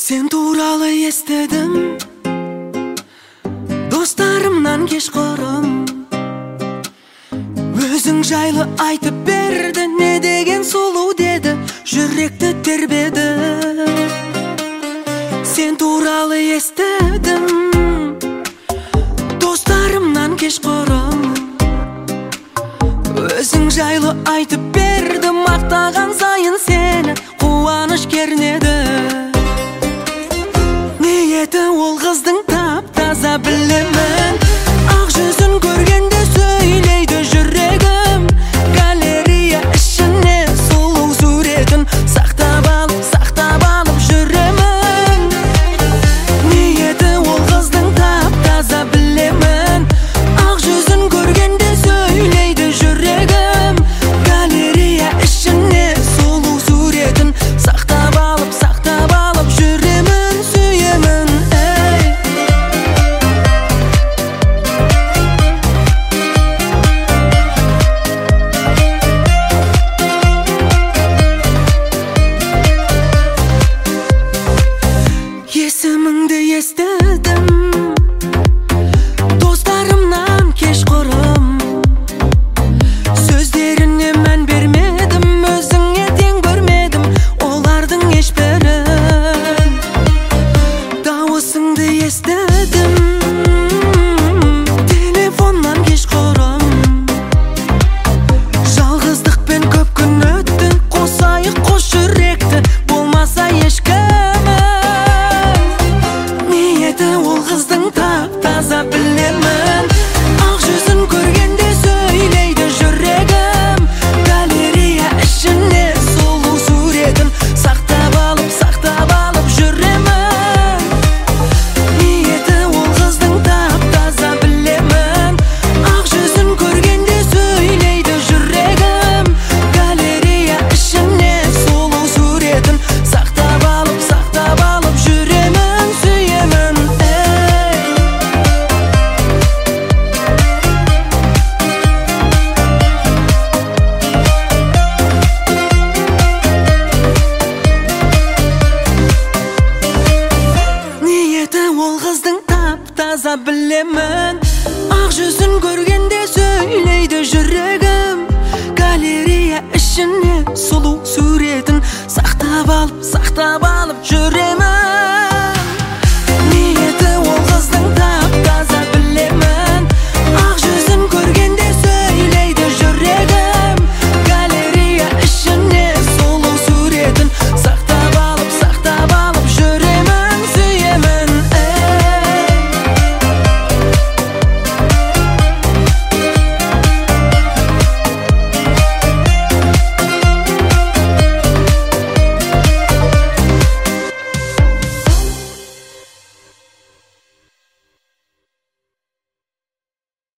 Sen туралы естедім, достарымнан кешқұрым. Өзің жайлы айтып берді, не деген сұлу деді, жүректі тербеді. Сен туралы естедім, достарымнан кешқұрым. Өзің жайлы айтып берді, мақтаған сайын сені қуаныш кернеді. Ниеті ол қыздың тап-таза білемін, ақ жүзін көргенде сөйлейді жүрегім. Галерея ішіне сұлу суретін сақтап алып жүремін. Ниеті ол қыздың тап-таза білемін, ақ жүзін көргенде сөйлейді жүрегім. Галерея ішіне сұлу суретін сақтап алып жүремін, сүйемін. Есіміңді естідім, достарымнан кешқұрым. Сөздеріне мән бермедім, өзіңе тең көрмедім олардың ешбірін. Дауысыңды естідім, телефоннан кешқұрым. Жалғыздықпен көп күн өтті, қосайық қош